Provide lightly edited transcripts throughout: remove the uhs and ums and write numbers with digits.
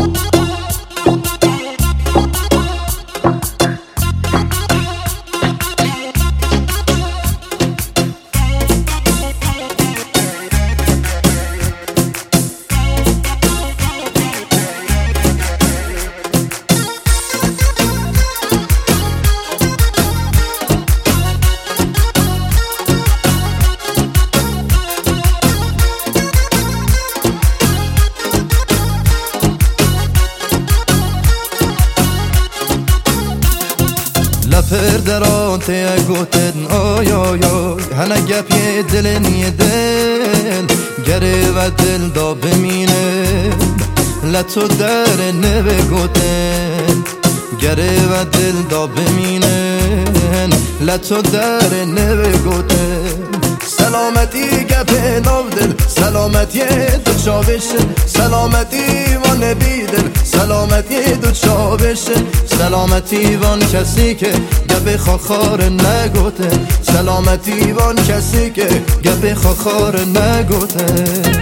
پردران ته گوتن آی آی آی هنه گپی دلن یه دل گره و دل دا بمینه لطو در نوه گوتن گره و دل دا بمینه لطو در نوه گوتن سلامتی گپ نو دل سلامتی دو چاوش سلامتی وان بیدل سلامتی دو چاوش سلامتی وان کسی که گپ خاخار نگوته سلامتی وان کسی که گپ خاخار نگوته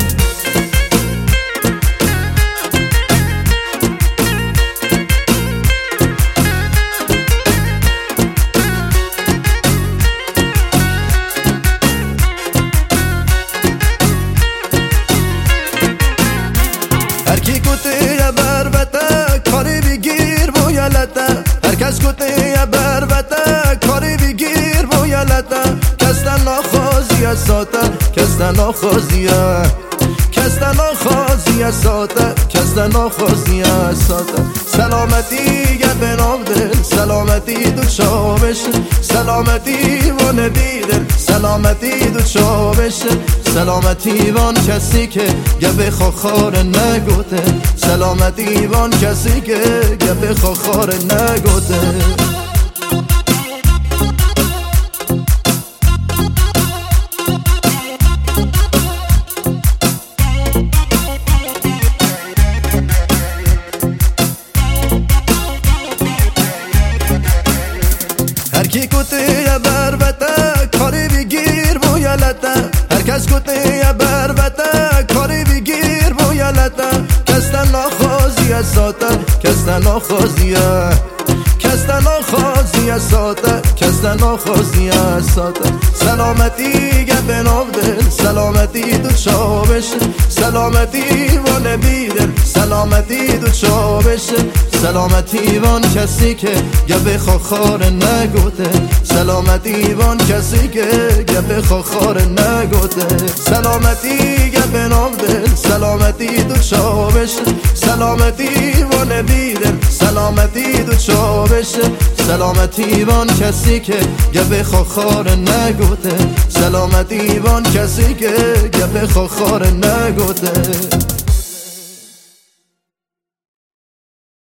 هرکس گوته یه بربته کاری بگیر بویلته کستن ناخوازی ساته کستن ناخوازی کستن ناخوازی ساته کستن ناخوازی ساته سلامتی گپ نام دل سلامتی دو چاوش سلامتی وان بیدل سلامتی دو چاوش سلامتی وان کسی که گپ خاخار نگوته سلامتی وان کسی که گپ خاخار نگوته هرکی کته یه بربته کاری بگیر بویلته هرکس کته یه بربته کاری بگیر بویلته کستن ناخوازی ساته کستن ناخوازی کستن ناخوازی ساته کستن ناخوازی ساته سلامتی گپ نو دل سلامتی دو چاوش سلامتی وان بیدل سلامتی دو چاوش سلامتی وان کسی که گپ خاخار نگوته سلامتی وان کسی که گپ خاخار نگوته سلامتی گپ نو دل سلامتی دو چاوش سلامتی وان بیدل سلامتی دو چاوش سلامتی وان کسی که گپ خاخار نگوته سلامتی وان کسی که گپ خاخار نگوته